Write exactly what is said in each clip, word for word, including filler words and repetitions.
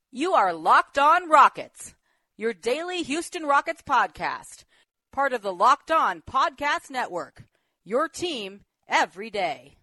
You are Locked On Rockets, your daily Houston Rockets podcast, part of the Locked On Podcast Network, your team every day.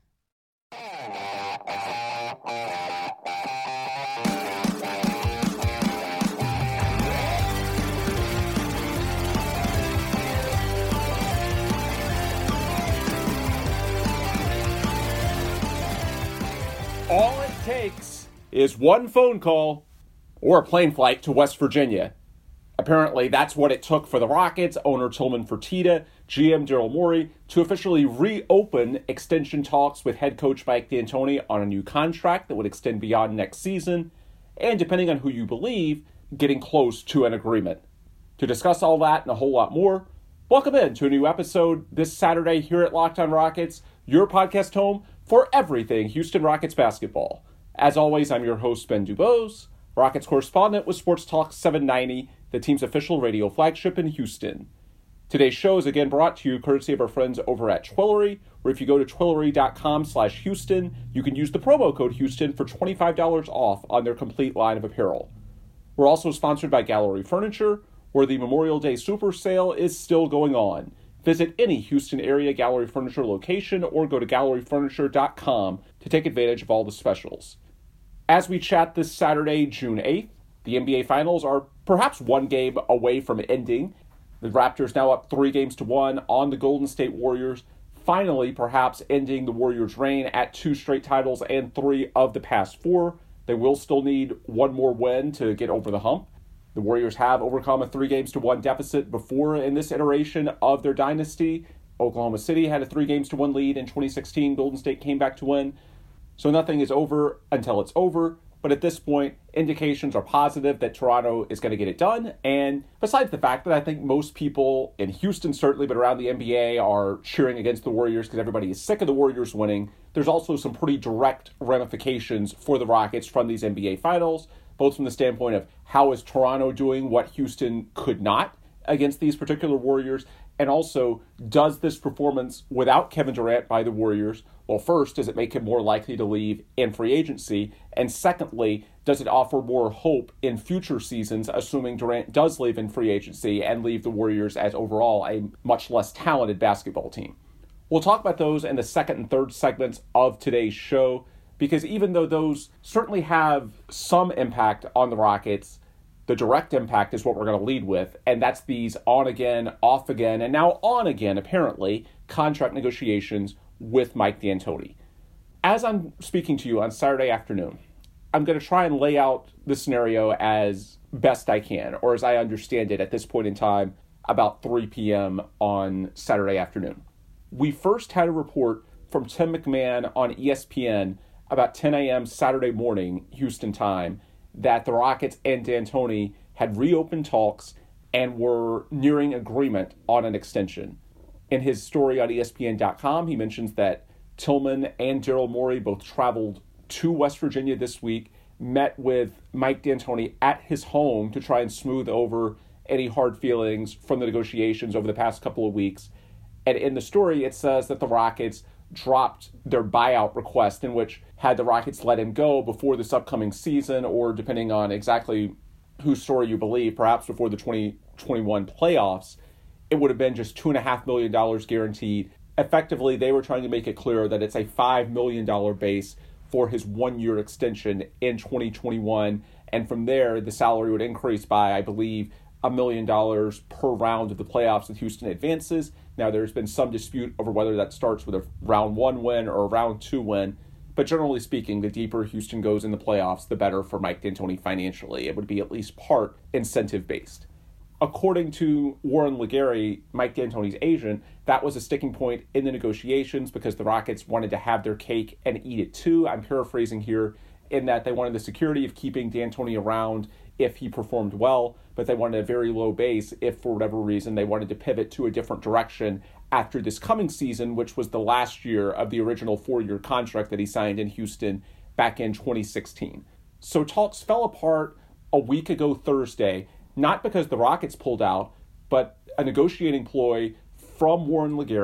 All it takes is one phone call or a plane flight to West Virginia. Apparently, that's what it took for the Rockets, owner Tillman Fertitta, G M Daryl Morey, to officially reopen extension talks with head coach Mike D'Antoni on a new contract that would extend beyond next season, and depending on who you believe, getting close to an agreement. To discuss all that and a whole lot more, welcome in to a new episode this Saturday here at Locked On Rockets, your podcast home for everything Houston Rockets basketball. As always, I'm your host, Ben Dubose, Rockets correspondent with Sports Talk seven ninety, the team's official radio flagship in Houston. Today's show is again brought to you courtesy of our friends over at Twillory, where if you go to twillory.com slash Houston, you can use the promo code Houston for twenty-five dollars off on their complete line of apparel. We're also sponsored by Gallery Furniture, where the Memorial Day Super Sale is still going on. Visit any Houston area Gallery Furniture location or go to gallery furniture dot com to take advantage of all the specials. As we chat this Saturday, June eighth, the N B A Finals are perhaps one game away from ending. The Raptors now up three games to one on the Golden State Warriors, finally perhaps ending the Warriors' reign at two straight titles and three of the past four. They will still need one more win to get over the hump. The Warriors have overcome a three games to one deficit before in this iteration of their dynasty. Oklahoma City had a three games to one lead in twenty sixteen. Golden State came back to win. So nothing is over until it's over. But at this point, indications are positive that Toronto is going to get it done. And besides the fact that I think most people in Houston certainly, but around the N B A are cheering against the Warriors because everybody is sick of the Warriors winning, there's also some pretty direct ramifications for the Rockets from these N B A Finals, both from the standpoint of how is Toronto doing what Houston could not against these particular Warriors, and also, does this performance without Kevin Durant by the Warriors, well, first, does it make him more likely to leave in free agency? And secondly, does it offer more hope in future seasons, assuming Durant does leave in free agency and leave the Warriors as overall a much less talented basketball team? We'll talk about those in the second and third segments of today's show, because even though those certainly have some impact on the Rockets, the direct impact is what we're going to lead with, and that's these on-again, off-again, and now on-again, apparently, contract negotiations with Mike D'Antoni. As I'm speaking to you on Saturday afternoon, I'm going to try and lay out the scenario as best I can, or as I understand it at this point in time, about three p.m. on Saturday afternoon. We first had a report from Tim McMahon on E S P N about ten a.m. Saturday morning, Houston time, that the Rockets and D'Antoni had reopened talks and were nearing agreement on an extension. In his story on E S P N dot com, he mentions that Tillman and Daryl Morey both traveled to West Virginia this week, met with Mike D'Antoni at his home to try and smooth over any hard feelings from the negotiations over the past couple of weeks. And in the story, it says that the Rockets dropped their buyout request, in which had the Rockets let him go before this upcoming season, or depending on exactly whose story you believe, perhaps before the twenty twenty-one playoffs, it would have been just two point five million dollars guaranteed. Effectively, they were trying to make it clear that it's a five million dollars base for his one-year extension in twenty twenty-one, and from there, the salary would increase by, I believe, a million dollars per round of the playoffs if Houston advances. Now, there's been some dispute over whether that starts with a round one win or a round two win, but generally speaking, the deeper Houston goes in the playoffs, the better for Mike D'Antoni financially. It would be at least part incentive-based. According to Warren Legary, Mike D'Antoni's agent, that was a sticking point in the negotiations because the Rockets wanted to have their cake and eat it too. I'm paraphrasing here in that they wanted the security of keeping D'Antoni around if he performed well, but they wanted a very low base if, for whatever reason, they wanted to pivot to a different direction after this coming season, which was the last year of the original four-year contract that he signed in Houston back in twenty sixteen. So talks fell apart a week ago Thursday, not because the Rockets pulled out, but a negotiating ploy from Warren Legary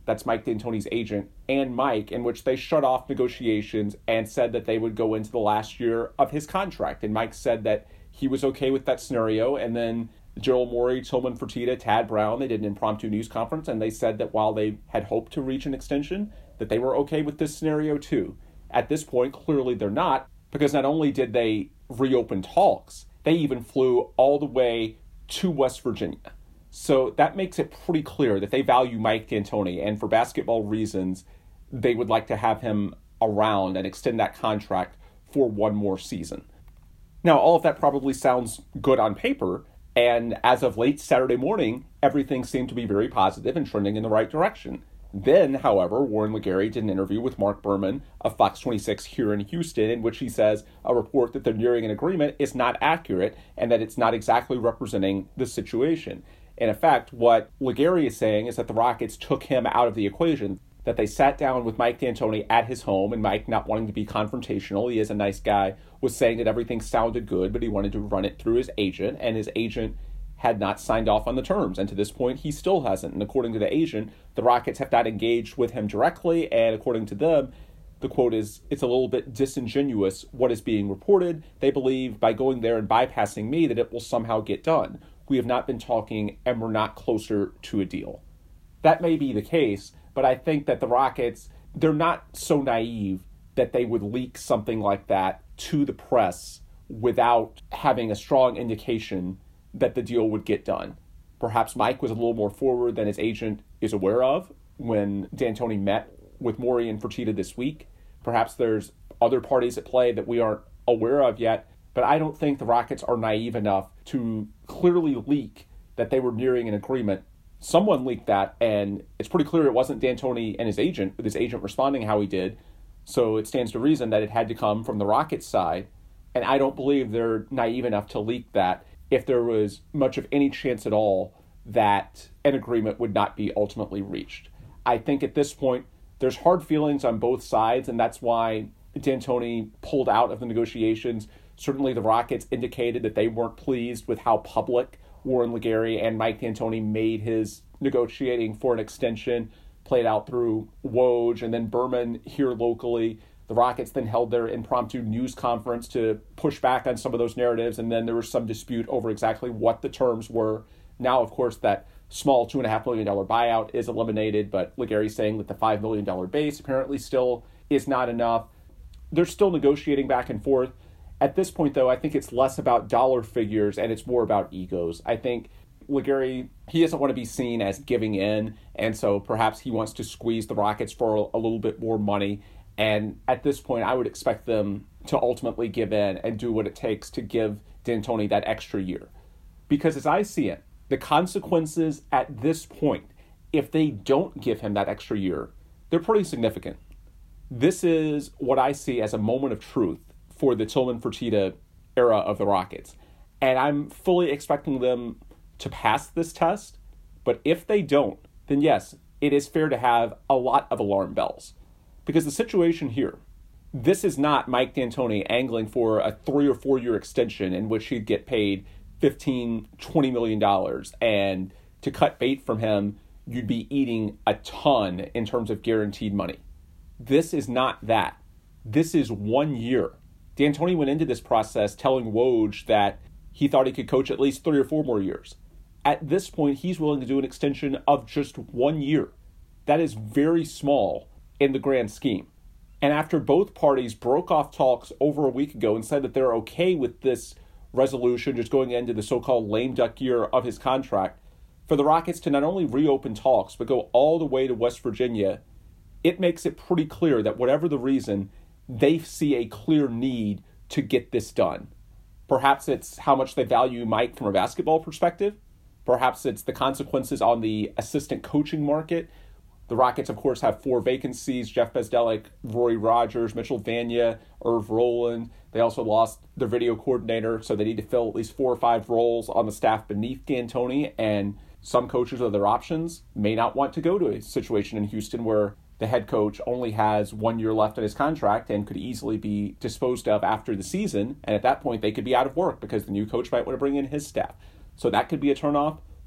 that's Mike D'Antoni's agent, and Mike, in which they shut off negotiations and said that they would go into the last year of his contract. And Mike said that he was okay with that scenario. And then Daryl Morey, Tillman Fertitta, Tad Brown, they did an impromptu news conference, and they said that while they had hoped to reach an extension, that they were okay with this scenario too. At this point, clearly they're not, because not only did they reopen talks, they even flew all the way to West Virginia. So that makes it pretty clear that they value Mike D'Antoni, and for basketball reasons, they would like to have him around and extend that contract for one more season. Now, all of that probably sounds good on paper, and as of late Saturday morning, everything seemed to be very positive and trending in the right direction. Then, however, Warren LeGarry did an interview with Mark Berman of Fox twenty-six here in Houston, in which he says a report that they're nearing an agreement is not accurate and that it's not exactly representing the situation. And in fact, what LeGarry is saying is that the Rockets took him out of the equation, that they sat down with Mike D'Antoni at his home, and Mike, not wanting to be confrontational, he is a nice guy, was saying that everything sounded good, but he wanted to run it through his agent, and his agent had not signed off on the terms. And to this point, he still hasn't. And according to the agent, the Rockets have not engaged with him directly, and according to them, the quote is, it's a little bit disingenuous what is being reported. They believe by going there and bypassing me that it will somehow get done. We have not been talking, and we're not closer to a deal. That may be the case, but I think that the Rockets, they're not so naive that they would leak something like that to the press without having a strong indication that the deal would get done. Perhaps Mike was a little more forward than his agent is aware of when D'Antoni met with Morey and Fertitta this week. Perhaps there's other parties at play that we aren't aware of yet, but I don't think the Rockets are naive enough to clearly leak that they were nearing an agreement. Someone leaked that, and it's pretty clear it wasn't D'Antoni and his agent, with his agent responding how he did. So it stands to reason that it had to come from the Rockets side, and I don't believe they're naive enough to leak that if there was much of any chance at all that an agreement would not be ultimately reached. I think at this point, there's hard feelings on both sides, and that's why D'Antoni pulled out of the negotiations. Certainly the Rockets indicated that they weren't pleased with how public Warren LeGarry and Mike D'Antoni made his negotiating for an extension, played out through Woj and then Berman here locally. The Rockets then held their impromptu news conference to push back on some of those narratives, and then there was some dispute over exactly what the terms were. Now, of course, that small two point five million dollars buyout is eliminated, but LeGarry's saying that the five million dollars base apparently still is not enough. They're still negotiating back and forth. At this point, though, I think it's less about dollar figures and it's more about egos. I think LeGarry, he doesn't want to be seen as giving in, and so perhaps he wants to squeeze the Rockets for a little bit more money. And at this point, I would expect them to ultimately give in and do what it takes to give D'Antoni that extra year. Because as I see it, the consequences at this point, if they don't give him that extra year, they're pretty significant. This is what I see as a moment of truth for the Tillman Fertitta era of the Rockets. And I'm fully expecting them to pass this test. But if they don't, then yes, it is fair to have a lot of alarm bells. Because the situation here, this is not Mike D'Antoni angling for a three or four year extension in which he'd get paid fifteen, twenty million dollars. And to cut bait from him, you'd be eating a ton in terms of guaranteed money. This is not that. This is one year. D'Antoni went into this process telling Woj that he thought he could coach at least three or four more years. At this point, he's willing to do an extension of just one year. That is very small in the grand scheme. And after both parties broke off talks over a week ago and said that they're okay with this resolution just going into the so-called lame duck year of his contract, for the Rockets to not only reopen talks but go all the way to West Virginia, it makes it pretty clear that whatever the reason, they see a clear need to get this done. Perhaps it's how much they value Mike from a basketball perspective. Perhaps it's the consequences on the assistant coaching market. The Rockets, of course, have four vacancies: Jeff Bezdelik, Rory Rogers, Mitchell Vania, Irv Rowland. They also lost their video coordinator, so they need to fill at least four or five roles on the staff beneath D'Antoni, and some coaches with their options may not want to go to a situation in Houston where the head coach only has one year left in his contract and could easily be disposed of after the season, and at that point they could be out of work because the new coach might want to bring in his staff. So that could be a turnoff.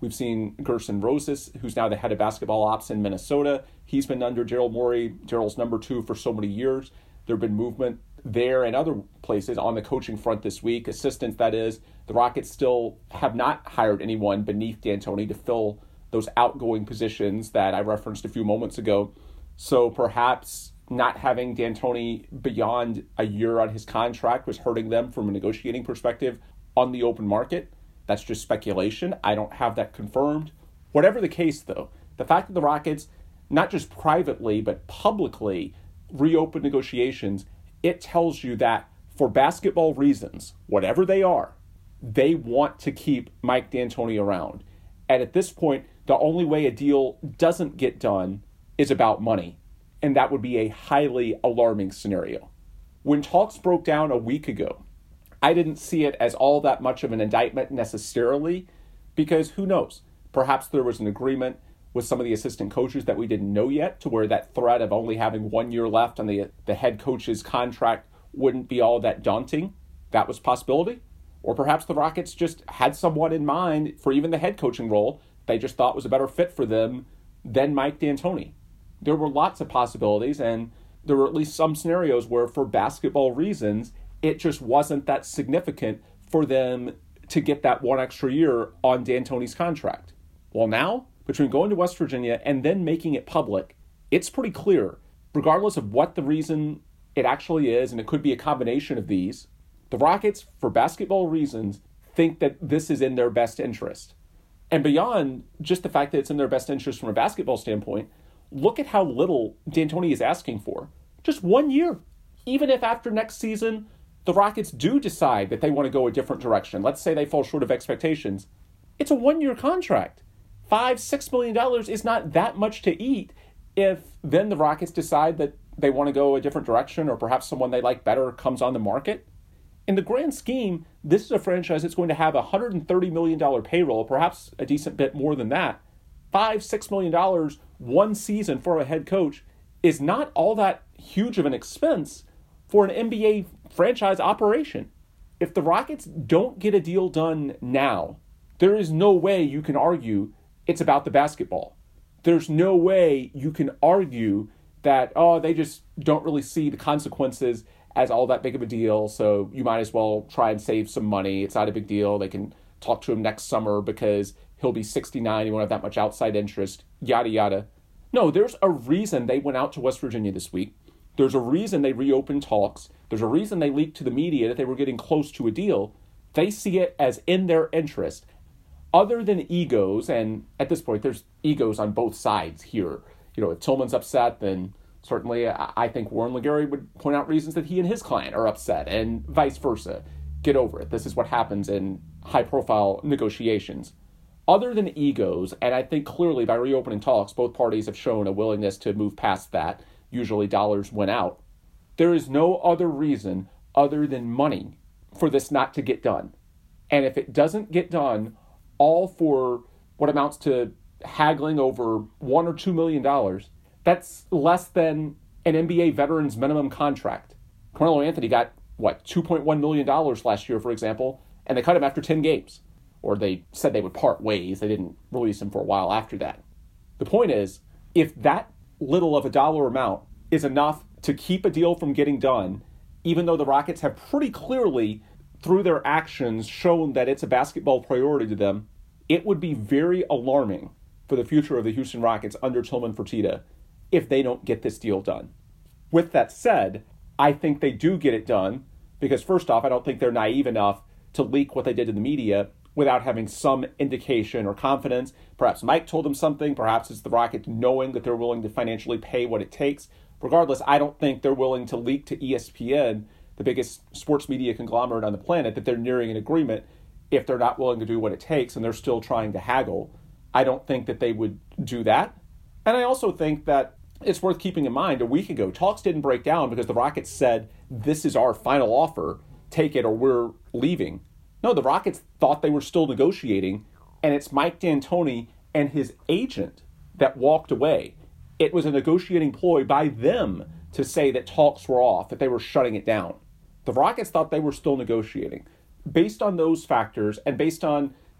We've seen Gerson Rosas, who's now the head of basketball ops in Minnesota. He's been under Daryl Morey, Daryl's number two for so many years. There have been movement there and other places on the coaching front this week. Assistants, that is. The Rockets still have not hired anyone beneath D'Antoni to fill those outgoing positions that I referenced a few moments ago. So perhaps not having D'Antoni beyond a year on his contract was hurting them from a negotiating perspective on the open market. That's just speculation. I don't have that confirmed. Whatever the case, though, the fact that the Rockets, not just privately, but publicly reopened negotiations, it tells you that for basketball reasons, whatever they are, they want to keep Mike D'Antoni around. And at this point, the only way a deal doesn't get done is about money. And that would be a highly alarming scenario. When talks broke down a week ago, I didn't see it as all that much of an indictment necessarily, because who knows? Perhaps there was an agreement with some of the assistant coaches that we didn't know yet, to where that threat of only having one year left on the, the head coach's contract wouldn't be all that daunting. That was a possibility. Or perhaps the Rockets just had someone in mind for even the head coaching role they just thought was a better fit for them than Mike D'Antoni. There were lots of possibilities, and there were at least some scenarios where, for basketball reasons, it just wasn't that significant for them to get that one extra year on D'Antoni's contract. Well, now, between going to West Virginia and then making it public, it's pretty clear, regardless of what the reason it actually is, and it could be a combination of these, the Rockets, for basketball reasons, think that this is in their best interest. And beyond just the fact that it's in their best interest from a basketball standpoint, look at how little D'Antoni is asking for. Just one year. Even if after next season, the Rockets do decide that they want to go a different direction. Let's say they fall short of expectations. It's a one-year contract. Five, six million dollars is not that much to eat if then the Rockets decide that they want to go a different direction, or perhaps someone they like better comes on the market. In the grand scheme, this is a franchise that's going to have a one hundred thirty million dollars payroll, perhaps a decent bit more than that. Five, six million dollars one season for a head coach is not all that huge of an expense for an N B A franchise operation. If the Rockets don't get a deal done now, there is no way you can argue it's about the basketball. There's no way you can argue that, oh, they just don't really see the consequences as all that big of a deal, so you might as well try and save some money. It's not a big deal. They can talk to him next summer because he'll be sixty-nine, he won't have that much outside interest, yada, yada. No, there's a reason they went out to West Virginia this week. There's a reason they reopened talks. There's a reason they leaked to the media that they were getting close to a deal. They see it as in their interest. Other than egos, and at this point, there's egos on both sides here. You know, if Tillman's upset, then certainly I think Warren Legary would point out reasons that he and his client are upset, and vice versa. Get over it. This is what happens in high-profile negotiations. Other than egos, and I think clearly by reopening talks, both parties have shown a willingness to move past that. Usually dollars went out. There is no other reason other than money for this not to get done. And if it doesn't get done, all for what amounts to haggling over one or two million dollars, that's less than an N B A veteran's minimum contract. Carmelo Anthony got, what, two point one million dollars last year, for example, and they cut him after ten games. Or they said they would part ways. They didn't release him for a while after that. The point is, if that little of a dollar amount is enough to keep a deal from getting done, even though the Rockets have pretty clearly, through their actions, shown that it's a basketball priority to them, it would be very alarming for the future of the Houston Rockets under Tillman Fertitta if they don't get this deal done. With that said, I think they do get it done because, first off, I don't think they're naive enough to leak what they did to the media without having some indication or confidence. Perhaps Mike told them something. Perhaps it's the Rockets knowing that they're willing to financially pay what it takes. Regardless, I don't think they're willing to leak to E S P N, the biggest sports media conglomerate on the planet, that they're nearing an agreement if they're not willing to do what it takes and they're still trying to haggle. I don't think that they would do that. And I also think that it's worth keeping in mind, a week ago, talks didn't break down because the Rockets said, this is our final offer, take it or we're leaving. No, the Rockets thought they were still negotiating, and it's Mike D'Antoni and his agent that walked away. It was a negotiating ploy by them to say that talks were off, that they were shutting it down. The Rockets thought they were still negotiating. Based on those factors, and based on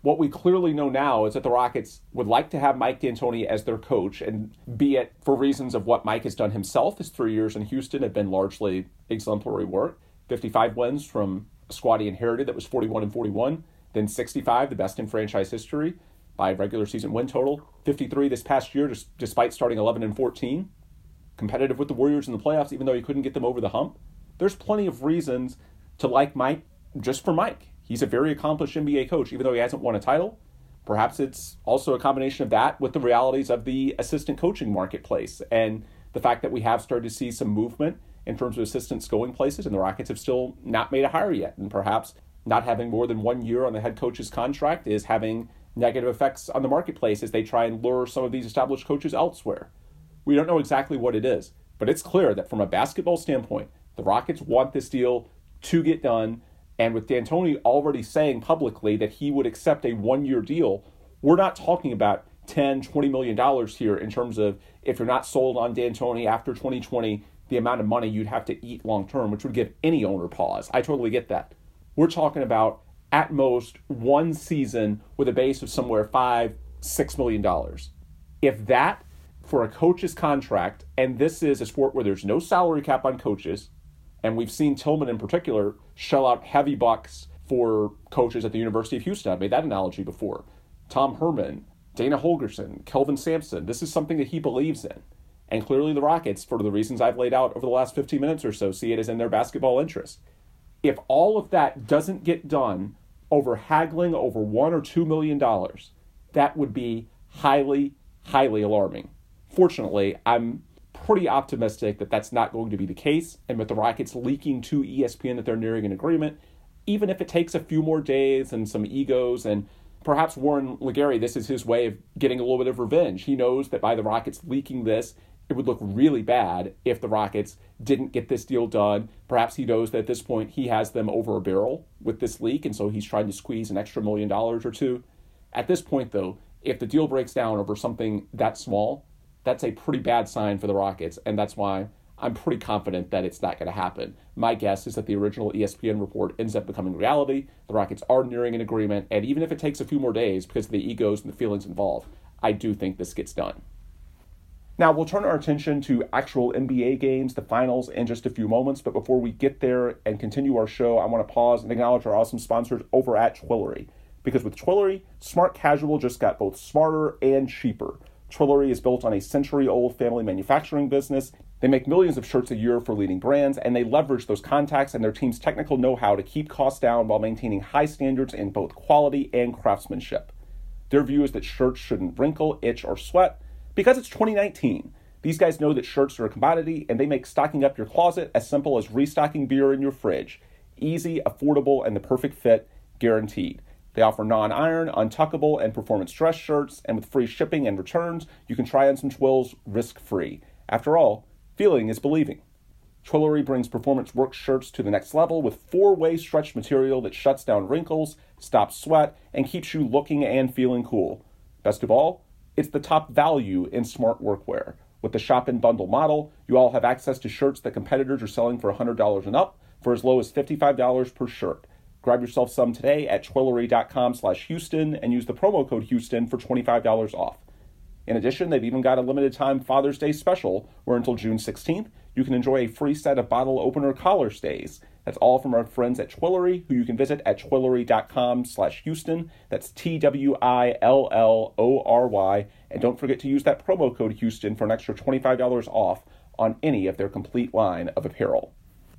What we clearly know now is that the Rockets would like to have Mike D'Antoni as their coach, and be it for reasons of what Mike has done himself. His three years in Houston have been largely exemplary work. fifty-five wins from a squad he inherited that was forty-one and forty-one, then sixty-five, the best in franchise history by regular season win total. fifty-three this past year, just despite starting eleven and fourteen. Competitive with the Warriors in the playoffs, even though he couldn't get them over the hump. There's plenty of reasons to like Mike just for Mike. He's a very accomplished N B A coach, even though he hasn't won a title. Perhaps it's also a combination of that with the realities of the assistant coaching marketplace and the fact that we have started to see some movement in terms of assistants going places, and the Rockets have still not made a hire yet. And perhaps not having more than one year on the head coach's contract is having negative effects on the marketplace as they try and lure some of these established coaches elsewhere. We don't know exactly what it is, but it's clear that from a basketball standpoint, the Rockets want this deal to get done. And with D'Antoni already saying publicly that he would accept a one-year deal, we're not talking about ten, twenty million dollars here in terms of if you're not sold on D'Antoni after twenty twenty, the amount of money you'd have to eat long-term, which would give any owner pause. I totally get that. We're talking about, at most, one season with a base of somewhere five, six million dollars. If that, for a coach's contract, and this is a sport where there's no salary cap on coaches, and we've seen Tillman in particular shell out heavy bucks for coaches at the University of Houston. I've made that analogy before. Tom Herman, Dana Holgerson, Kelvin Sampson. This is something that he believes in. And clearly the Rockets, for the reasons I've laid out over the last fifteen minutes or so, see it as in their basketball interest. If all of that doesn't get done over haggling over one or two million dollars, that would be highly, highly alarming. Fortunately, I'm pretty optimistic that that's not going to be the case, and with the Rockets leaking to E S P N that they're nearing an agreement, even if it takes a few more days and some egos, and perhaps Warren Legary, this is his way of getting a little bit of revenge. He knows that by the Rockets leaking this, it would look really bad if the Rockets didn't get this deal done. Perhaps he knows that at this point he has them over a barrel with this leak, and so he's trying to squeeze an extra million dollars or two. At this point, though, if the deal breaks down over something that small, that's a pretty bad sign for the Rockets, and that's why I'm pretty confident that it's not going to happen. My guess is that the original E S P N report ends up becoming reality. The Rockets are nearing an agreement, and even if it takes a few more days because of the egos and the feelings involved, I do think this gets done. Now, we'll turn our attention to actual N B A games, the finals, in just a few moments, but before we get there and continue our show, I want to pause and acknowledge our awesome sponsors over at Twillory. Because with Twillory, smart casual just got both smarter and cheaper. Twillory is built on a century-old family manufacturing business. They make millions of shirts a year for leading brands, and they leverage those contacts and their team's technical know-how to keep costs down while maintaining high standards in both quality and craftsmanship. Their view is that shirts shouldn't wrinkle, itch, or sweat because it's twenty nineteen. These guys know that shirts are a commodity, and they make stocking up your closet as simple as restocking beer in your fridge. Easy, affordable, and the perfect fit, guaranteed. They offer non-iron, untuckable, and performance dress shirts, and with free shipping and returns, you can try on some Twills risk-free. After all, feeling is believing. Twillory brings performance work shirts to the next level with four-way stretch material that shuts down wrinkles, stops sweat, and keeps you looking and feeling cool. Best of all, it's the top value in smart workwear. With the Shop and Bundle model, you all have access to shirts that competitors are selling for one hundred dollars and up for as low as fifty-five dollars per shirt. Grab yourself some today at Twillory.com slash Houston and use the promo code Houston for twenty-five dollars off. In addition, they've even got a limited time Father's Day special where until June sixteenth, you can enjoy a free set of bottle opener collar stays. That's all from our friends at Twillory, who you can visit at Twillory.com slash Houston. That's T W I L L O R Y. And don't forget to use that promo code Houston for an extra twenty-five dollars off on any of their complete line of apparel.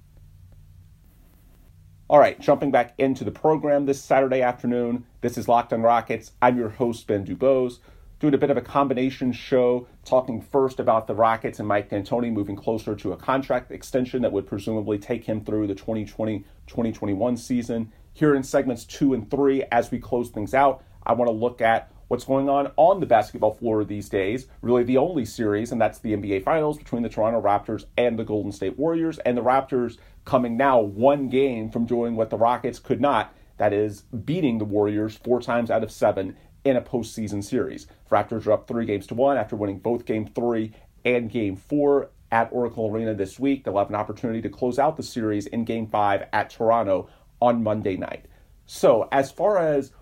All right, jumping back into the program this Saturday afternoon, this is Locked on Rockets. I'm your host, Ben Dubose, doing a bit of a combination show, talking first about the Rockets and Mike D'Antoni moving closer to a contract extension that would presumably take him through the twenty twenty twenty twenty-one season. Here in segments two and three, as we close things out, I want to look at what's going on on the basketball floor these days, really the only series, and that's the N B A Finals between the Toronto Raptors and the Golden State Warriors, and the Raptors coming now one game from doing what the Rockets could not, that is, beating the Warriors four times out of seven in a postseason series. Raptors are up three games to one after winning both game three and game four at Oracle Arena this week. They'll have an opportunity to close out the series in game five at Toronto on Monday night. So as far as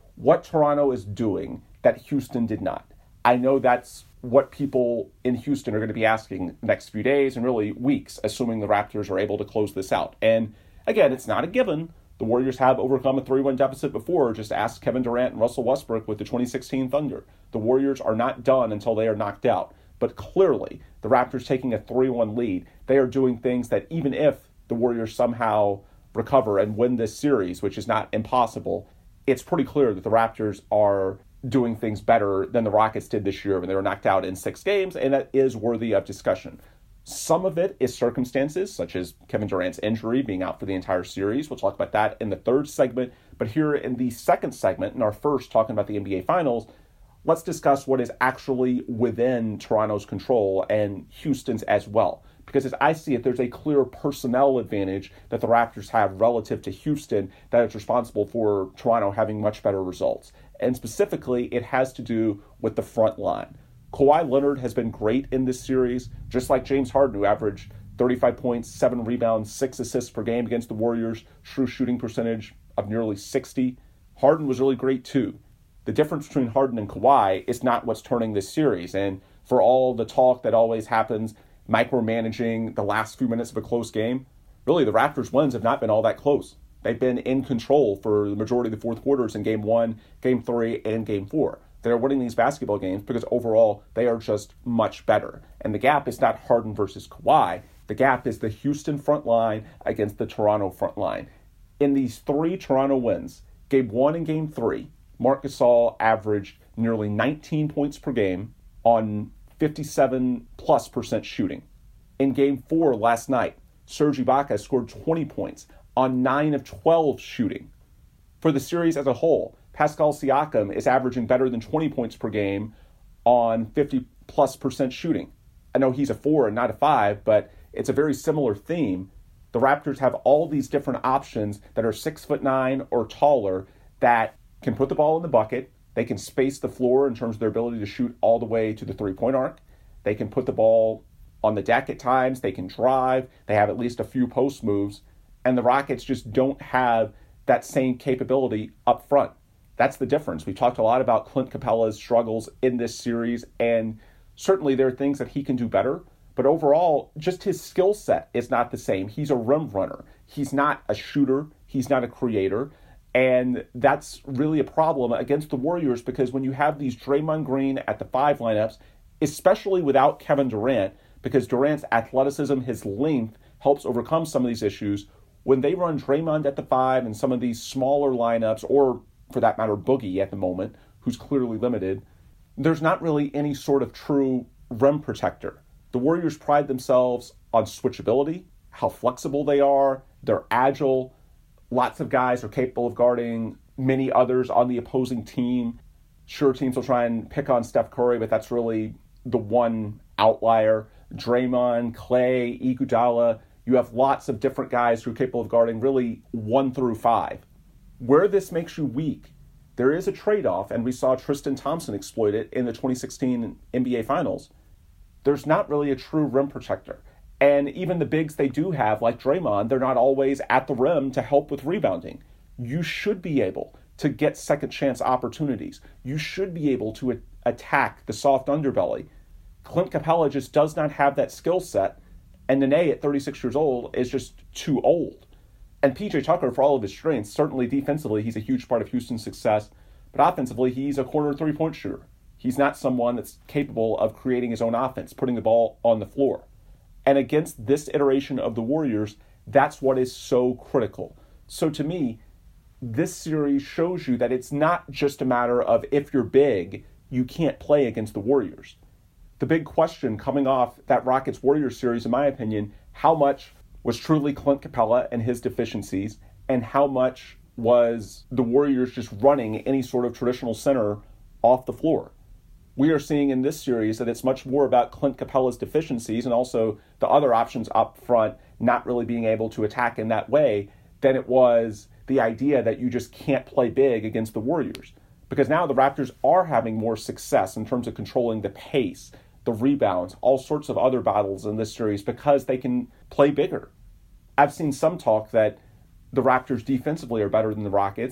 what Toronto is doing that Houston did not. I know that's what people in Houston are going to be asking the next few days and really weeks, assuming the Raptors are able to close this out. And again, it's not a given. The Warriors have overcome a three one deficit before. Just ask Kevin Durant and Russell Westbrook with the twenty sixteen Thunder. The Warriors are not done until they are knocked out. But clearly, the Raptors taking a three one lead, they are doing things that even if the Warriors somehow recover and win this series, which is not impossible, it's pretty clear that the Raptors are doing things better than the Rockets did this year when they were knocked out in six games, and that is worthy of discussion. Some of it is circumstances, such as Kevin Durant's injury, being out for the entire series. We'll talk about that in the third segment. But here in the second segment, in our first, talking about the N B A Finals, let's discuss what is actually within Toronto's control and Houston's as well. Because as I see it, there's a clear personnel advantage that the Raptors have relative to Houston that is responsible for Toronto having much better results. And specifically, it has to do with the front line. Kawhi Leonard has been great in this series, just like James Harden, who averaged thirty-five points, seven rebounds, six assists per game against the Warriors, true shooting percentage of nearly sixty. Harden was really great too. The difference between Harden and Kawhi is not what's turning this series. And for all the talk that always happens, micromanaging the last few minutes of a close game, really the Raptors' wins have not been all that close. They've been in control for the majority of the fourth quarters in game one, game three, and game four. They're winning these basketball games because overall they are just much better. And the gap is not Harden versus Kawhi. The gap is the Houston front line against the Toronto front line. In these three Toronto wins, game one and game three, Marc Gasol averaged nearly nineteen points per game on fifty-seven plus percent shooting. In game four last night, Serge Ibaka scored twenty points on nine of twelve shooting. For the series as a whole, Pascal Siakam is averaging better than twenty points per game on fifty plus percent shooting. I know he's a four and not a five, but it's a very similar theme. The Raptors have all these different options that are six foot nine or taller that can put the ball in the bucket. They can space the floor in terms of their ability to shoot all the way to the three-point arc. They can put the ball on the deck at times. They can drive. They have at least a few post moves. And the Rockets just don't have that same capability up front. That's the difference. We've talked a lot about Clint Capella's struggles in this series, and certainly there are things that he can do better. But overall, just his skill set is not the same. He's a rim runner. He's not a shooter. He's not a creator. And that's really a problem against the Warriors because when you have these Draymond Green at the five lineups, especially without Kevin Durant, because Durant's athleticism, his length, helps overcome some of these issues. When they run Draymond at the five and some of these smaller lineups, or for that matter, Boogie at the moment, who's clearly limited, there's not really any sort of true rim protector. The Warriors pride themselves on switchability, how flexible they are, they're agile. Lots of guys are capable of guarding many others on the opposing team. Sure, teams will try and pick on Steph Curry, but that's really the one outlier. Draymond, Clay, Iguodala, you have lots of different guys who are capable of guarding really one through five. Where this makes you weak, there is a trade-off, and we saw Tristan Thompson exploit it in the twenty sixteen N B A Finals. There's not really a true rim protector. And even the bigs they do have, like Draymond, they're not always at the rim to help with rebounding. You should be able to get second chance opportunities. You should be able to a- attack the soft underbelly. Clint Capella just does not have that skill set, and Nene at thirty-six years old is just too old. And P J Tucker, for all of his strengths, certainly defensively, he's a huge part of Houston's success, but offensively, he's a corner three-point shooter. He's not someone that's capable of creating his own offense, putting the ball on the floor. And against this iteration of the Warriors, that's what is so critical. So to me, this series shows you that it's not just a matter of if you're big, you can't play against the Warriors. The big question coming off that Rockets-Warriors series, in my opinion, how much was truly Clint Capella and his deficiencies, and how much was the Warriors just running any sort of traditional center off the floor? We are seeing in this series that it's much more about Clint Capella's deficiencies and also the other options up front not really being able to attack in that way than it was the idea that you just can't play big against the Warriors. Because now the Raptors are having more success in terms of controlling the pace, the rebounds, all sorts of other battles in this series because they can play bigger. I've seen some talk that the Raptors defensively are better than the Rockets.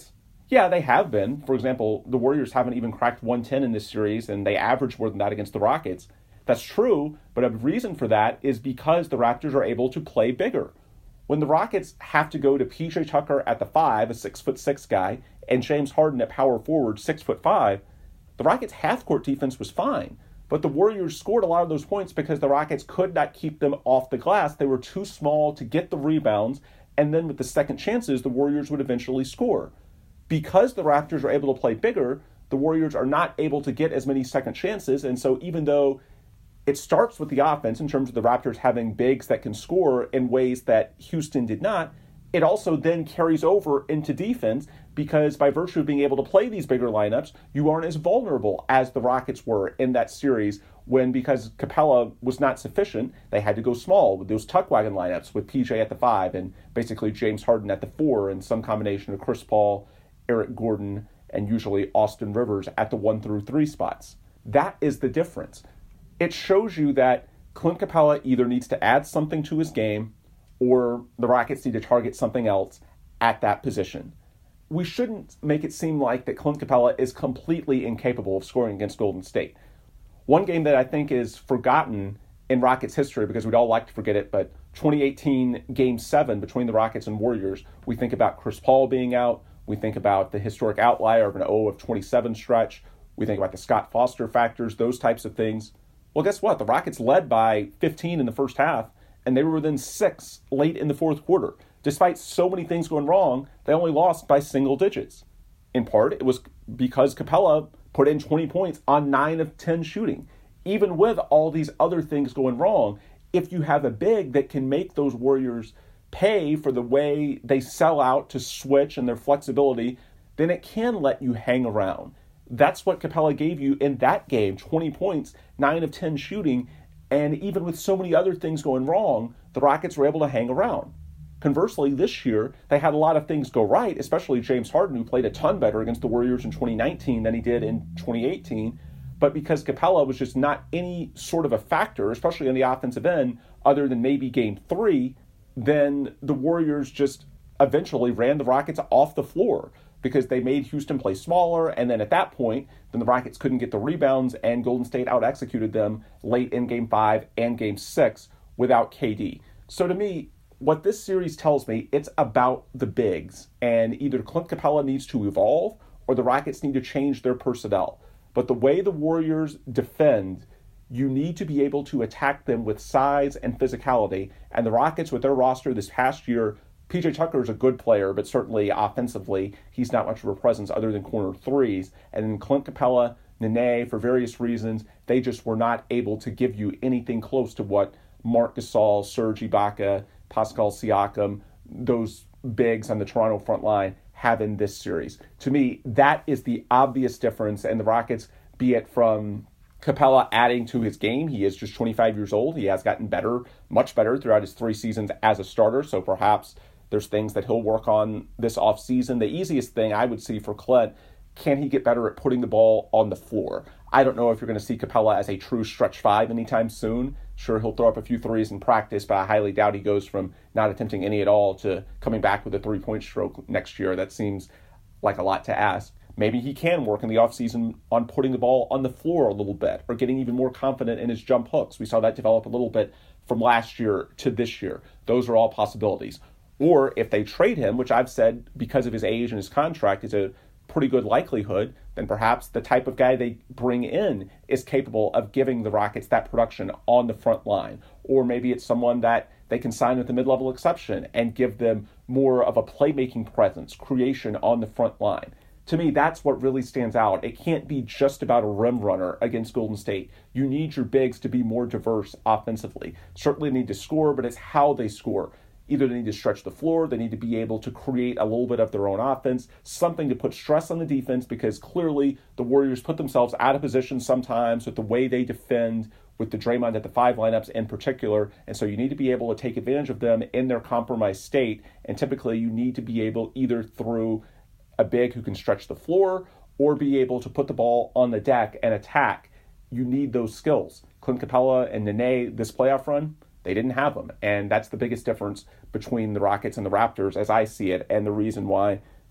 Yeah, they have been. For example, the Warriors haven't even cracked one ten in this series, and they average more than that against the Rockets. That's true, but a reason for that is because the Raptors are able to play bigger. When the Rockets have to go to P J Tucker at the five, a six foot six guy, and James Harden at power forward, six foot five, the Rockets' half-court defense was fine. But the Warriors scored a lot of those points because the Rockets could not keep them off the glass. They were too small to get the rebounds, and then with the second chances, the Warriors would eventually score. Because the Raptors are able to play bigger, the Warriors are not able to get as many second chances, and so even though it starts with the offense in terms of the Raptors having bigs that can score in ways that Houston did not, it also then carries over into defense because by virtue of being able to play these bigger lineups, you aren't as vulnerable as the Rockets were in that series when, because Capella was not sufficient, they had to go small with those tuck wagon lineups with P J at the five and basically James Harden at the four and some combination of Chris Paul, Eric Gordon, and usually Austin Rivers at the one through three spots. That is the difference. It shows you that Clint Capella either needs to add something to his game or the Rockets need to target something else at that position. We shouldn't make it seem like that Clint Capella is completely incapable of scoring against Golden State. One game that I think is forgotten in Rockets history, because we'd all like to forget it, but twenty eighteen Game seven between the Rockets and Warriors, we think about Chris Paul being out, we think about the historic outlier of an oh of twenty-seven stretch, we think about the Scott Foster factors, those types of things. Well, guess what? The Rockets led by fifteen in the first half, and they were within six late in the fourth quarter. Despite so many things going wrong, they only lost by single digits. In part, it was because Capella put in twenty points on nine of ten shooting. Even with all these other things going wrong, if you have a big that can make those Warriors pay for the way they sell out to switch and their flexibility, then it can let you hang around. That's what Capella gave you in that game, twenty points, nine of ten shooting, and even with so many other things going wrong, the Rockets were able to hang around. Conversely, this year, they had a lot of things go right, especially James Harden, who played a ton better against the Warriors in twenty nineteen than he did in twenty eighteen. But because Capella was just not any sort of a factor, especially on the offensive end, other than maybe game three, then the Warriors just eventually ran the Rockets off the floor because they made Houston play smaller. And then at that point, then the Rockets couldn't get the rebounds and Golden State out-executed them late in game five and game six without K D. So to me, what this series tells me, it's about the bigs. And either Clint Capella needs to evolve or the Rockets need to change their personnel. But the way the Warriors defend, you need to be able to attack them with size and physicality. And the Rockets, with their roster this past year, P J Tucker is a good player, but certainly offensively, he's not much of a presence other than corner threes. And then Clint Capella, Nene, for various reasons, they just were not able to give you anything close to what Marc Gasol, Serge Ibaka, Pascal Siakam, those bigs on the Toronto front line have in this series. To me, that is the obvious difference. And the Rockets, be it from Capella adding to his game, he is just twenty-five years old. He has gotten better, much better throughout his three seasons as a starter. So perhaps there's things that he'll work on this offseason. The easiest thing I would see for Clint, can he get better at putting the ball on the floor? I don't know if you're going to see Capella as a true stretch five anytime soon. Sure, he'll throw up a few threes in practice, but I highly doubt he goes from not attempting any at all to coming back with a three-point stroke next year. That seems like a lot to ask. Maybe he can work in the offseason on putting the ball on the floor a little bit or getting even more confident in his jump hooks. We saw that develop a little bit from last year to this year. Those are all possibilities. Or if they trade him, which I've said because of his age and his contract is a pretty good likelihood, then perhaps the type of guy they bring in is capable of giving the Rockets that production on the front line. Or maybe it's someone that they can sign with a mid-level exception and give them more of a playmaking presence, creation on the front line. To me, that's what really stands out. It can't be just about a rim runner against Golden State. You need your bigs to be more diverse offensively. Certainly need to score, but it's how they score. Either they need to stretch the floor, they need to be able to create a little bit of their own offense, something to put stress on the defense, because clearly the Warriors put themselves out of position sometimes with the way they defend, with the Draymond at the five lineups in particular. And so you need to be able to take advantage of them in their compromised state. And typically you need to be able, either through a big who can stretch the floor or be able to put the ball on the deck and attack. You need those skills. Clint Capella and Nene, this playoff run, they didn't have them. And that's the biggest difference between the Rockets and the Raptors as I see it, and the reason why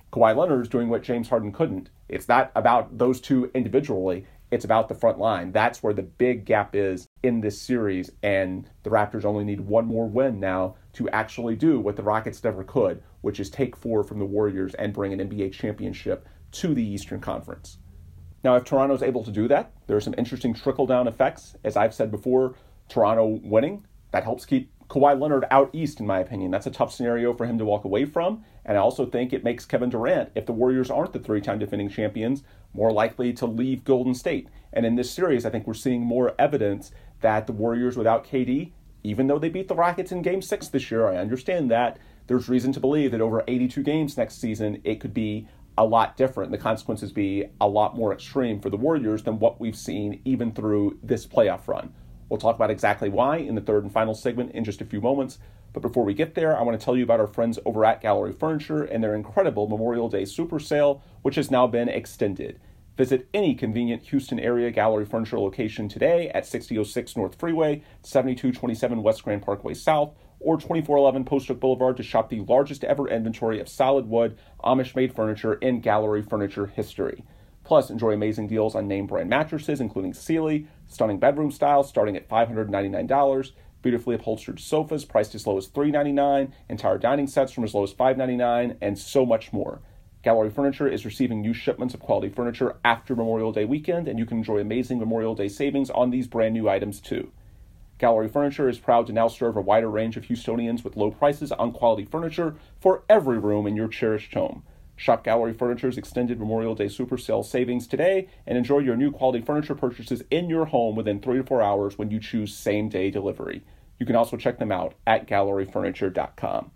Kawhi Leonard is doing what James Harden couldn't. It's not about those two individually. It's about the front line. That's where the big gap is in this series, and the Raptors only need one more win now to actually do what the Rockets never could, which is take four from the Warriors and bring an N B A championship to the Eastern Conference. Now, if Toronto's able to do that, there are some interesting trickle-down effects. As I've said before, Toronto winning, that helps keep Kawhi Leonard out east, in my opinion. That's a tough scenario for him to walk away from. And I also think it makes Kevin Durant, if the Warriors aren't the three-time defending champions, more likely to leave Golden State. And in this series, I think we're seeing more evidence that the Warriors without K D, even though they beat the Rockets in Game six this year, I understand that, there's reason to believe that over eighty-two games next season, it could be a lot different. The consequences be a lot more extreme for the Warriors than what we've seen even through this playoff run. We'll talk about exactly why in the third and final segment in just a few moments. But before we get there, I want to tell you about our friends over at Gallery Furniture and their incredible Memorial Day Super Sale, which has now been extended. Visit any convenient Houston area Gallery Furniture location today at sixty oh six North Freeway, seventy-two twenty-seven West Grand Parkway South, or twenty-four eleven Post Oak Boulevard to shop the largest ever inventory of solid wood, Amish-made furniture in Gallery Furniture history. Plus, enjoy amazing deals on name brand mattresses, including Sealy, stunning bedroom styles starting at five hundred ninety-nine dollars, beautifully upholstered sofas priced as low as three hundred ninety-nine dollars, entire dining sets from as low as five hundred ninety-nine dollars, and so much more. Gallery Furniture is receiving new shipments of quality furniture after Memorial Day weekend, and you can enjoy amazing Memorial Day savings on these brand new items too. Gallery Furniture is proud to now serve a wider range of Houstonians with low prices on quality furniture for every room in your cherished home. Shop Gallery Furniture's extended Memorial Day Super Sale savings today and enjoy your new quality furniture purchases in your home within three to four hours when you choose same-day delivery. You can also check them out at gallery furniture dot com.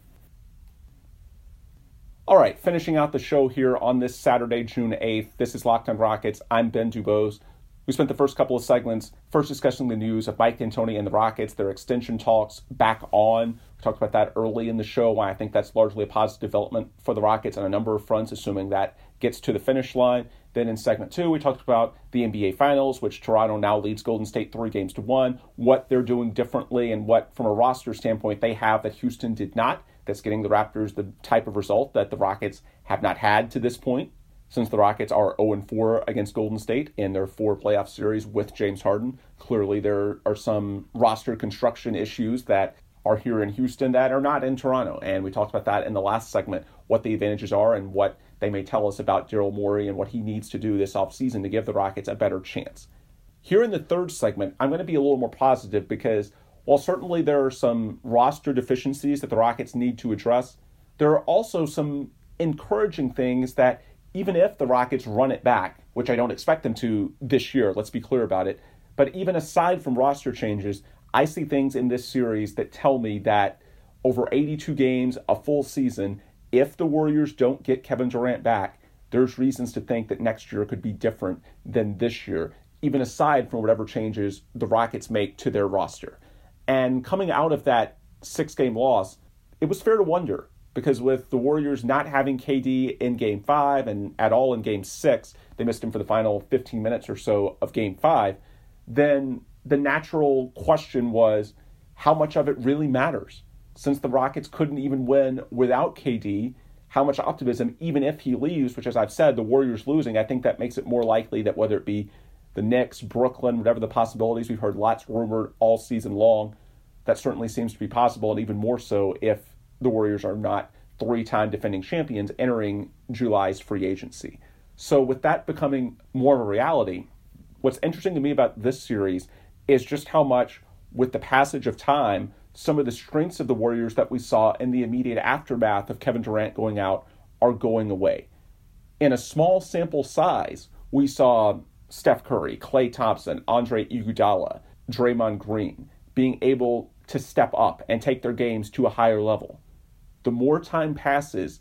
All right, finishing out the show here on this Saturday, June eighth. This is Locked on Rockets. I'm Ben Dubose. We spent the first couple of segments first discussing the news of Mike D'Antoni and the Rockets, their extension talks back on. We talked about that early in the show, why I think that's largely a positive development for the Rockets on a number of fronts, assuming that gets to the finish line. Then in segment two, we talked about the N B A Finals, which Toronto now leads Golden State three games to one, what they're doing differently and what, from a roster standpoint, they have that Houston did not. That's getting the Raptors the type of result that the Rockets have not had to this point, since the Rockets are oh and four against Golden State in their four playoff series with James Harden. Clearly, there are some roster construction issues that are here in Houston that are not in Toronto. And we talked about that in the last segment, what the advantages are and what they may tell us about Daryl Morey and what he needs to do this offseason to give the Rockets a better chance. Here in the third segment, I'm going to be a little more positive because while certainly there are some roster deficiencies that the Rockets need to address, there are also some encouraging things that even if the Rockets run it back, which I don't expect them to this year, let's be clear about it, but even aside from roster changes, I see things in this series that tell me that over eighty-two games, a full season, if the Warriors don't get Kevin Durant back, there's reasons to think that next year could be different than this year, even aside from whatever changes the Rockets make to their roster. And coming out of that six-game loss, it was fair to wonder, because with the Warriors not having K D in Game five and at all in Game six, they missed him for the final fifteen minutes or so of Game five, then the natural question was, how much of it really matters? Since the Rockets couldn't even win without K D, how much optimism, even if he leaves, which as I've said, the Warriors losing, I think that makes it more likely that whether it be the Knicks, Brooklyn, whatever the possibilities, we've heard lots rumored all season long, that certainly seems to be possible, and even more so if the Warriors are not three-time defending champions entering July's free agency. So with that becoming more of a reality, what's interesting to me about this series is just how much, with the passage of time, some of the strengths of the Warriors that we saw in the immediate aftermath of Kevin Durant going out are going away. In a small sample size, we saw Steph Curry, Klay Thompson, Andre Iguodala, Draymond Green being able to step up and take their games to a higher level. The more time passes,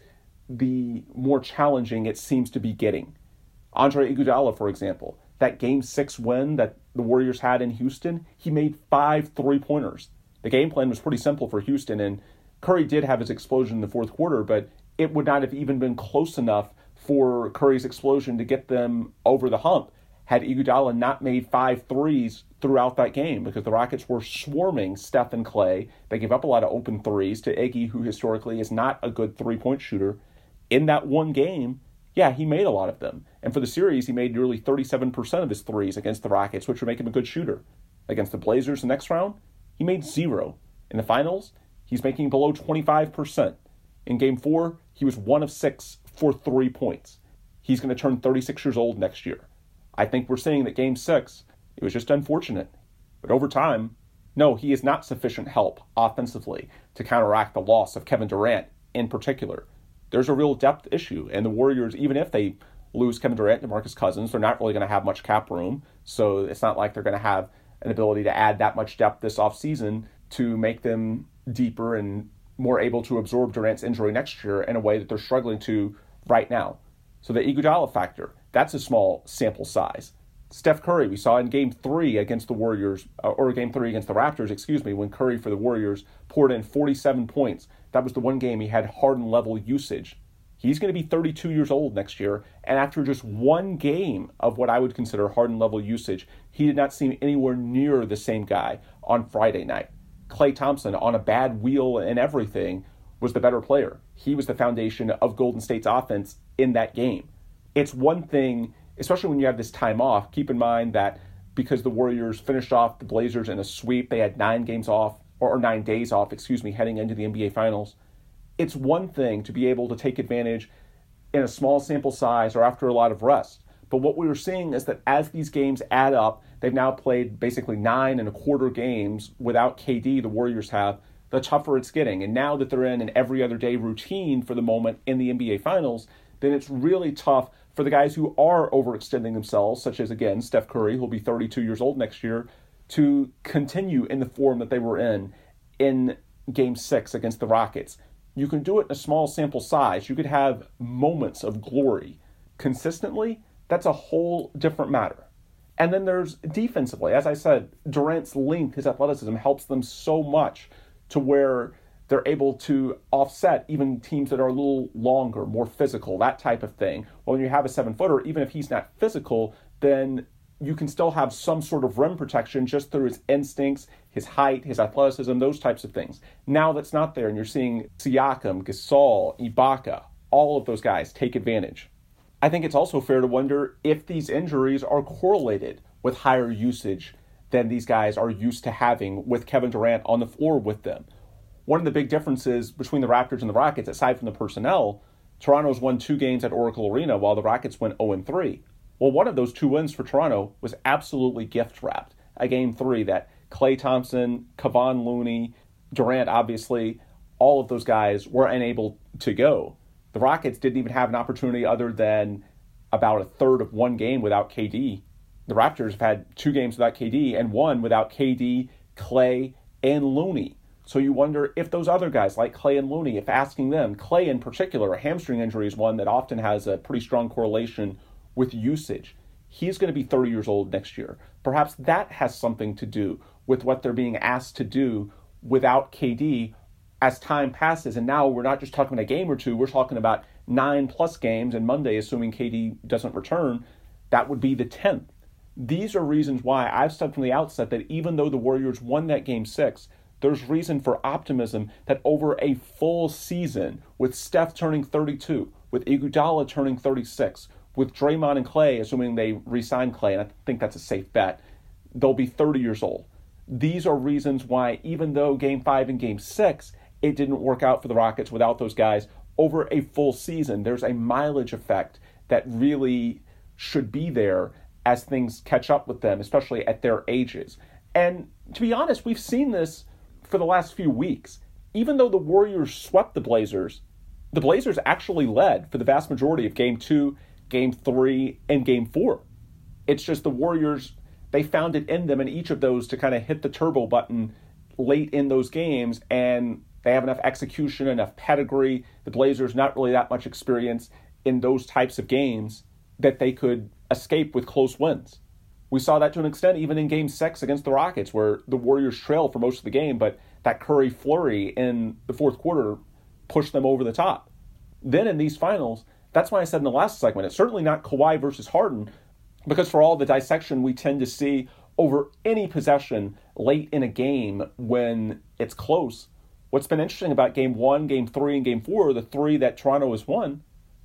the more challenging it seems to be getting. Andre Iguodala, for example, that Game six win that the Warriors had in Houston, he made five three-pointers. The game plan was pretty simple for Houston, and Curry did have his explosion in the fourth quarter, but it would not have even been close enough for Curry's explosion to get them over the hump had Iguodala not made five threes throughout that game, because the Rockets were swarming Steph and Klay. They gave up a lot of open threes to Iggy, who historically is not a good three-point shooter. In that one game, yeah, he made a lot of them. And for the series, he made nearly thirty-seven percent of his threes against the Rockets, which would make him a good shooter. Against the Blazers the next round, he made zero. In the finals, he's making below twenty-five percent. In game four, he was one of six for three points. He's going to turn thirty-six years old next year. I think we're seeing that game six, it was just unfortunate. But over time, no, he is not sufficient help offensively to counteract the loss of Kevin Durant in particular. There's a real depth issue, and the Warriors, even if they lose Kevin Durant and DeMarcus Cousins, they're not really going to have much cap room, so it's not like they're going to have an ability to add that much depth this offseason to make them deeper and more able to absorb Durant's injury next year in a way that they're struggling to right now. So the Iguodala factor, that's a small sample size. Steph Curry, we saw in game three against the Warriors, or game three against the Raptors, excuse me, when Curry for the Warriors poured in forty-seven points. That was the one game he had Harden-level usage. He's going to be thirty-two years old next year, and after just one game of what I would consider Harden-level usage, he did not seem anywhere near the same guy on Friday night. Klay Thompson, on a bad wheel and everything, was the better player. He was the foundation of Golden State's offense in that game. It's one thing, especially when you have this time off, keep in mind that because the Warriors finished off the Blazers in a sweep, they had nine games off, or nine days off, excuse me, heading into the N B A Finals. It's one thing to be able to take advantage in a small sample size or after a lot of rest. But what we were seeing is that as these games add up, they've now played basically nine and a quarter games without K D, the Warriors have, the tougher it's getting. And now that they're in an every other day routine for the moment in the N B A Finals, then it's really tough for the guys who are overextending themselves, such as, again, Steph Curry, who'll be thirty-two years old next year, to continue in the form that they were in in Game six against the Rockets. You can do it in a small sample size. You could have moments of glory. Consistently, that's a whole different matter. And then there's defensively. As I said, Durant's length, his athleticism, helps them so much to where they're able to offset even teams that are a little longer, more physical, that type of thing. Well, when you have a seven-footer, even if he's not physical, then you can still have some sort of rim protection just through his instincts, his height, his athleticism, those types of things. Now that's not there, and you're seeing Siakam, Gasol, Ibaka, all of those guys take advantage. I think it's also fair to wonder if these injuries are correlated with higher usage than these guys are used to having with Kevin Durant on the floor with them. One of the big differences between the Raptors and the Rockets, aside from the personnel, Toronto's won two games at Oracle Arena while the Rockets went oh and three. Well, one of those two wins for Toronto was absolutely gift-wrapped. A game three that Klay Thompson, Kevon Looney, Durant, obviously, all of those guys were unable to go. The Rockets didn't even have an opportunity other than about a third of one game without K D. The Raptors have had two games without K D and one without K D, Klay, and Looney. So you wonder if those other guys like Klay and Looney, if asking them, Klay in particular, a hamstring injury is one that often has a pretty strong correlation with usage. He's going to be thirty years old next year. Perhaps that has something to do with what they're being asked to do without K D as time passes. And now we're not just talking a game or two, we're talking about nine plus games, and Monday, assuming K D doesn't return, that would be the tenth. These are reasons why I've said from the outset that even though the Warriors won that game six, there's reason for optimism that over a full season, with Steph turning thirty-two, with Iguodala turning thirty-six, with Draymond and Klay, assuming they re-sign Klay, and I think that's a safe bet, they'll be thirty years old. These are reasons why, even though Game five and Game six, it didn't work out for the Rockets without those guys, over a full season, there's a mileage effect that really should be there as things catch up with them, especially at their ages. And to be honest, we've seen this for the last few weeks. Even though the Warriors swept the Blazers, the Blazers actually led for the vast majority of Game two, Game three, and Game four. It's just the Warriors, they found it in them in each of those to kind of hit the turbo button late in those games, and they have enough execution, enough pedigree. The Blazers, not really that much experience in those types of games, that they could escape with close wins. We saw that to an extent even in Game six against the Rockets, where the Warriors trailed for most of the game, but that Curry flurry in the fourth quarter pushed them over the top. Then in these finals, that's why I said in the last segment, it's certainly not Kawhi versus Harden, because for all the dissection we tend to see over any possession late in a game when it's close, what's been interesting about Game one, Game three, and Game four, the three that Toronto has won,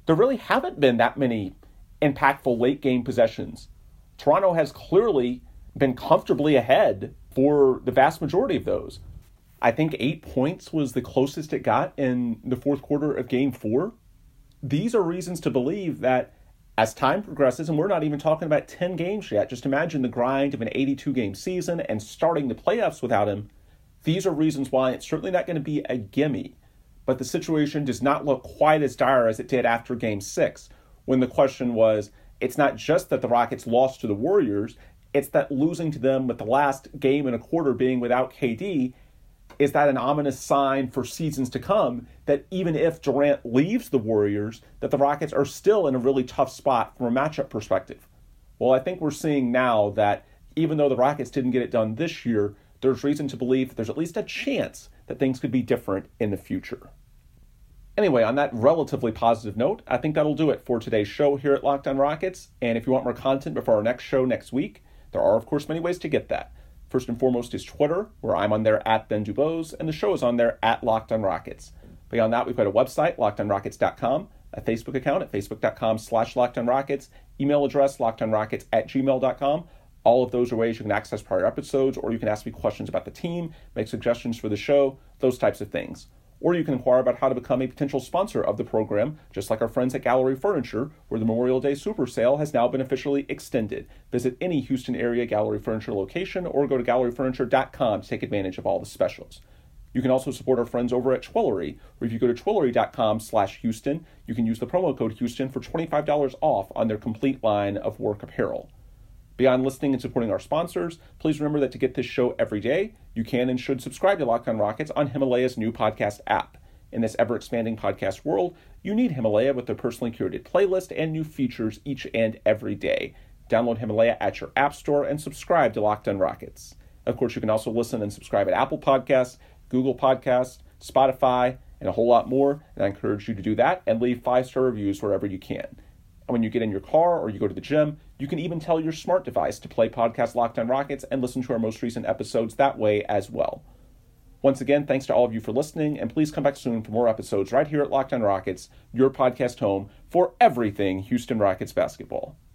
there really haven't been that many impactful late game possessions. Toronto has clearly been comfortably ahead for the vast majority of those. I think eight points was the closest it got in the fourth quarter of game four. These are reasons to believe that as time progresses, and we're not even talking about ten games yet, just imagine the grind of an eighty-two game season and starting the playoffs without him. These are reasons why it's certainly not going to be a gimme. But the situation does not look quite as dire as it did after game six, when the question was, it's not just that the Rockets lost to the Warriors, it's that losing to them with the last game and a quarter being without K D, is that an ominous sign for seasons to come that even if Durant leaves the Warriors, that the Rockets are still in a really tough spot from a matchup perspective? Well, I think we're seeing now that even though the Rockets didn't get it done this year, there's reason to believe that there's at least a chance that things could be different in the future. Anyway, on that relatively positive note, I think that'll do it for today's show here at Locked On Rockets. And if you want more content before our next show next week, there are, of course, many ways to get that. First and foremost is Twitter, where I'm on there at Ben Dubose, and the show is on there at Locked On Rockets. Beyond that, we've got a website, locked on rockets dot com, a Facebook account at facebook.com slash lockedonrockets, email address, lockedonrockets at gmail dot com. All of those are ways you can access prior episodes, or you can ask me questions about the team, make suggestions for the show, those types of things. Or you can inquire about how to become a potential sponsor of the program, just like our friends at Gallery Furniture, where the Memorial Day Super Sale has now been officially extended. Visit any Houston area Gallery Furniture location or go to gallery furniture dot com to take advantage of all the specials. You can also support our friends over at Twillory, where if you go to twillory dot com slash Houston, you can use the promo code Houston for twenty-five dollars off on their complete line of work apparel. Beyond listening and supporting our sponsors, please remember that to get this show every day, you can and should subscribe to Locked On Rockets on Himalaya's new podcast app. In this ever-expanding podcast world, you need Himalaya with their personally curated playlist and new features each and every day. Download Himalaya at your app store and subscribe to Locked On Rockets. Of course, you can also listen and subscribe at Apple Podcasts, Google Podcasts, Spotify, and a whole lot more. And I encourage you to do that and leave five-star reviews wherever you can. And when you get in your car or you go to the gym, you can even tell your smart device to play podcast Locked On Rockets and listen to our most recent episodes that way as well. Once again, thanks to all of you for listening, and please come back soon for more episodes right here at Locked On Rockets, your podcast home for everything Houston Rockets basketball.